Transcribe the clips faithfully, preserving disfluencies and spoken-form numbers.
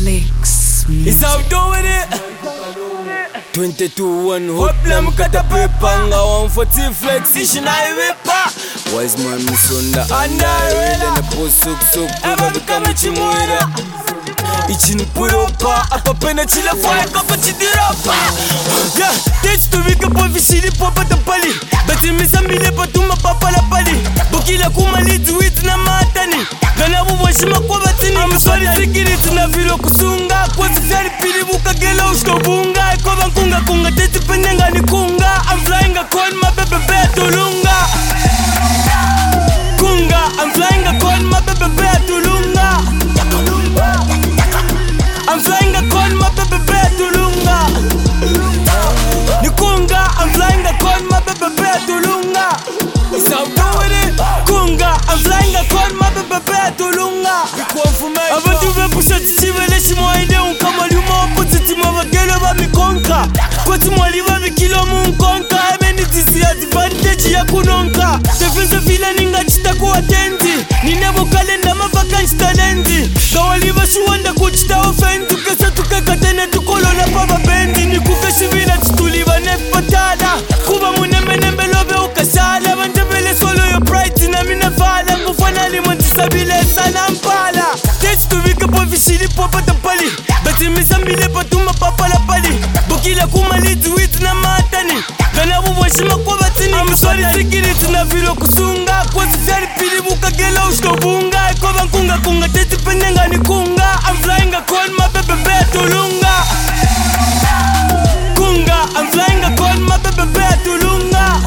Flex. It's out doing it. twenty-two one hope na mkata pepanga one forty flex ishina iwepa wise man misonda andarela na posuk sok eba bikama chimwira ichini puropa apa pena chila fire kapa chidiropa yeah teach to wika po vishiri popa tapali bati misa mile patuma papa la pali bukila kumali duit na matani gana buwashima kwa batini amswali sikiriti na vilo kusunga kwa zizari pili buka gela ushkobunga kwa kunga kunga tete penenga ni kunga I'm flying a call my baby betulunga kunga I'm flying a call my baby betulunga I'm flying a call my baby betulunga ni kunga I'm flying a call my baby betulunga it's out doing it kunga I'm flying a call my baby betulunga abantu bepusha chichibele shimoide unkamali umopotiti mabagelo ba mikonka kwati mwali ba mikilo munkonka emeni disi advantage ya kunonka defense vila ninga chita kuatendi ninebo kalenda mavakanshi talendi kawali ba shuwanda kuchita ofendi kesa tukekatene tukolola paba bendi nikukeshi vila chituliba nefatala kuba munemenembe lobe ukashala bandebele solo yo pride na minafala ngufana limontisabile sana mpala teach to wika po vishiri popa tapali bati misa mile patuma papa la pali bukila kumali duit na matani gana buwashima kwa batini amswali sikiriti na vilo kusunga kwa zizari pili buka gela ushkobunga kwa kunga kunga tete penenga ni kunga I'm flying a call my baby betulunga kunga I'm flying a call my baby betulunga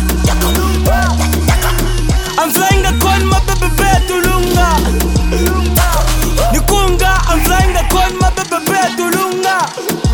I'm flying a call my baby betulunga ni kunga I'm flying a call my baby betulunga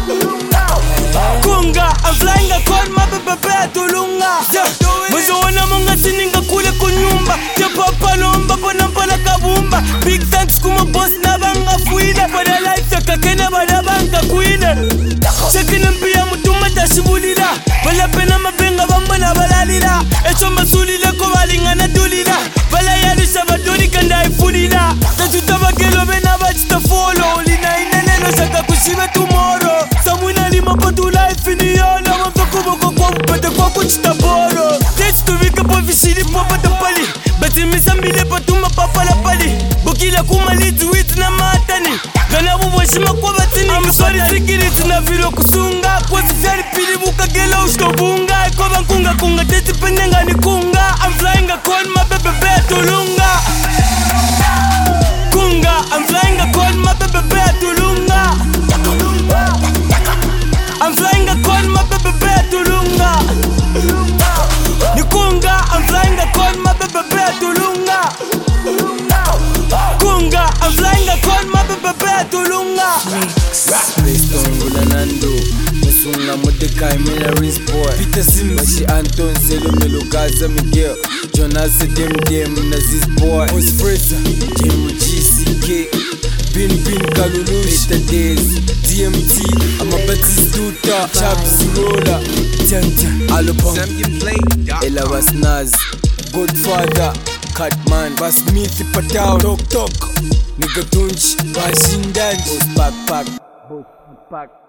kunga I'm flying a call my baby betulunga mwezo wana munga sininga kule kunyumba ya papa lomba pona mpala kabumba big thanks kuma boss na banga fuile pada life ya kakena bada banga kuine chekine mpia mutuma tashibulila wala pena mabenga bamba na balalila echo masulila ko balinga na dulila bala yalisha badoli kanda ifulila tajuta bagelo bena bachita follow lina ineneno shaka kushibe tomorrow samuna lima patu life ni yola mafako boko kwa mpete kwa kuchita boro teach to wika po vishiri popa tapali bati misa mile patuma papa la pali bukila kumali duit na matani gana buwashima kwa batini amswali sikiriti na vilo kusunga kwa zizari pili buka gela ushkobunga kwa kunga kunga tete penenga ni kunga I'm flying a call my baby betulunga kunga I'm flying a call my baby betulunga I'm flying a call my baby betulunga ni kunga I'm flying a call my baby betulunga kunga I'm flying a call my baby betulunga Playstone Gulanando Musunga Modekai Miller's boy Peter Simbashi Anton Zelo Melo Gaza Miguel Jonas Dem Dem Nazis boy Os Fraser Jim G C K Bin Bin Kalulush Peter Days D M T Amabatistuta Chaps Roller Tanta Alopong Ella was Naz Godfather Catman Bas Smith Patao Tok Tok Nigga Tunch Bashindan Boss Backpack Boss Backpack